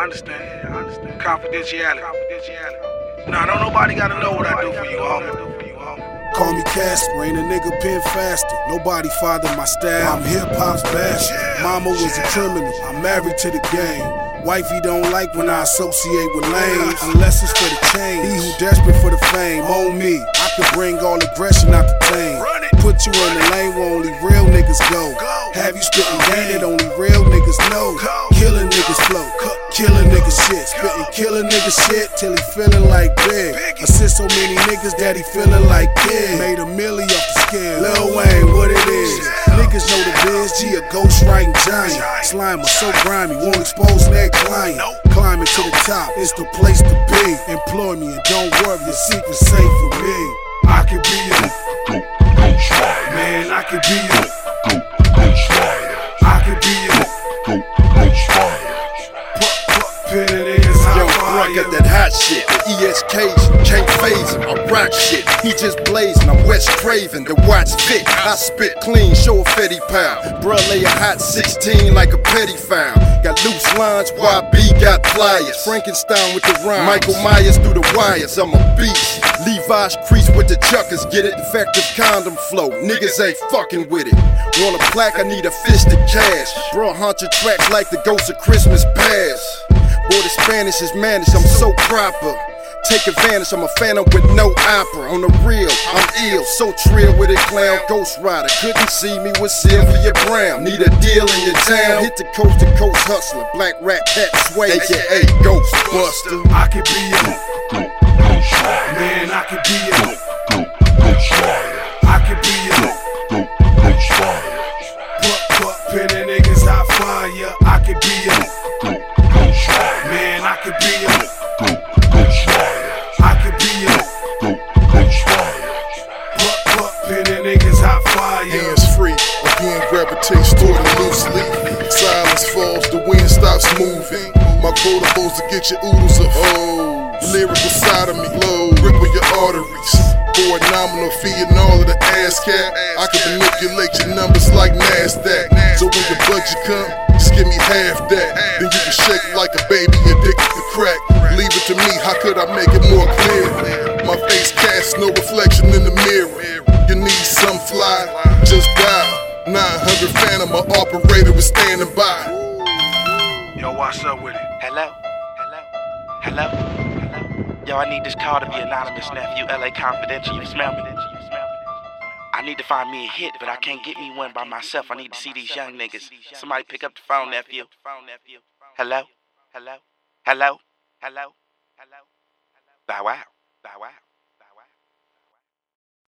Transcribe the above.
I understand. Confidentiality. Nah, don't nobody gotta know what I do for you, homie. Call me Casper, ain't a nigga pen faster. Nobody fathered my style, I'm hip-hop's bastard. Mama was a criminal, I'm married to the game. Wifey don't like when I associate with lames, unless it's for the change. He who desperate for the fame, on me. I could bring all aggression out the tame. Put you in the lane where only real niggas go. Have you spitting game that only real niggas know. Killing niggas flow, killing niggas shit. Spitting killing niggas shit till he feeling like big. Assist so many niggas that he feeling like kid. Made a milli off the skin. Lil Wayne, what it is. Niggas know the biz, G a ghost writing giant. Slimer so grimy, won't expose that client. Climbing to the top, it's the place to be. Employ me and don't worry, your secret's safe with me. I could be a Ghost Rider. man, I could be a Ghost Rider. I could be a Ghost Rider. pin it is how Yo, bro, I got that hot shit. The ESKs can't phase him. I rock shit. He just blazing. I'm West Craven. The watch Vic. I spit clean. Show a Fetty pal. Bruh lay a hot 16 like a petty foul. Got loose lines. YB got pliers. Frankenstein with the rhymes. Michael Myers through the wires. I'm a beast. Levi's crease with the chuckers. Get it? Effective condom flow. Niggas ain't fucking with it. Want a plaque? I need a fist of cash. Bro, haunt your tracks like the ghost of Christmas past. Boy, the Spanish is managed, I'm so proper. Take advantage, I'm a phantom with no opera. On the real, I'm ill, so trill with a clown. Ghost Rider, couldn't see me with Sylvia Brown. Need a deal in your town, hit the coast to coast hustler. Black Rat Pat Sway, aka Ghostbuster. I could be a Ghost Rider. man, I could be a Ghost Rider. I could be a Ghost Rider. pinning niggas hot fire. I could be a Ghost Rider. man, I could be a Ghost Rider. I could be a Ghost Rider. pinning niggas hot fire. Hands free, again gravitates toward the loose leaf. Silence falls, the wind stops moving. My quotables to get your oodles of O's. Lyrical side of me glow, ripple your arteries. For a nominal fee and all of the ass cap, I can manipulate your numbers like NASDAQ. So when your budget come, just give me half that. Then you can shake it like a baby addicted to crack. Leave it to me, how could I make it more clear? My face casts no reflection in the mirror. You need some fly, just dial 900 Phantom, my operator is standing by. Yo, what's up with it? Hello? Yo, I need this call to be anonymous, nephew. LA Confidential, you smell me? I need to find me a hit, but I can't get me one by myself. I need to see these young niggas. Somebody pick up the phone, nephew. Hello? Bow wow.